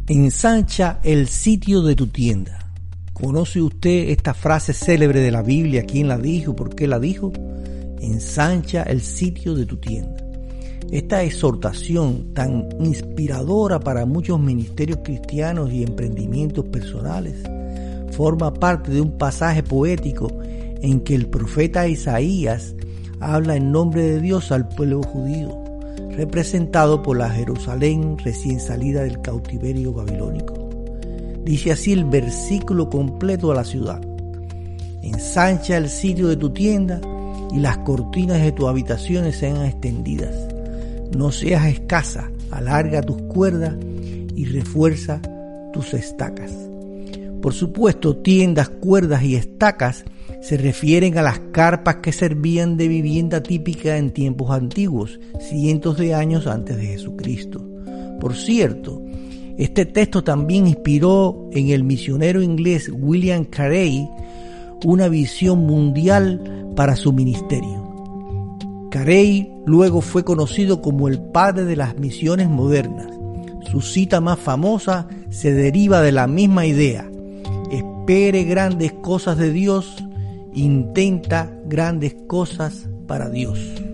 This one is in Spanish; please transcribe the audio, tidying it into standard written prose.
Ensancha el sitio de tu tienda. ¿Conoce usted esta frase célebre de la Biblia? ¿Quién la dijo? ¿Por qué la dijo? Ensancha el sitio de tu tienda. Esta exhortación tan inspiradora para muchos ministerios cristianos y emprendimientos personales forma parte de un pasaje poético en que el profeta Isaías habla en nombre de Dios al pueblo judío, representado por la Jerusalén recién salida del cautiverio babilónico. Dice así el versículo completo a la ciudad: ensancha el sitio de tu tienda y las cortinas de tus habitaciones sean extendidas. No seas escasa, alarga tus cuerdas y refuerza tus estacas. Por supuesto, tiendas, cuerdas y estacas se refieren a las carpas que servían de vivienda típica en tiempos antiguos, cientos de años antes de Jesucristo. Por cierto, este texto también inspiró en el misionero inglés William Carey una visión mundial para su ministerio. Carey luego fue conocido como el padre de las misiones modernas. Su cita más famosa se deriva de la misma idea: espere grandes cosas de Dios, intenta grandes cosas para Dios.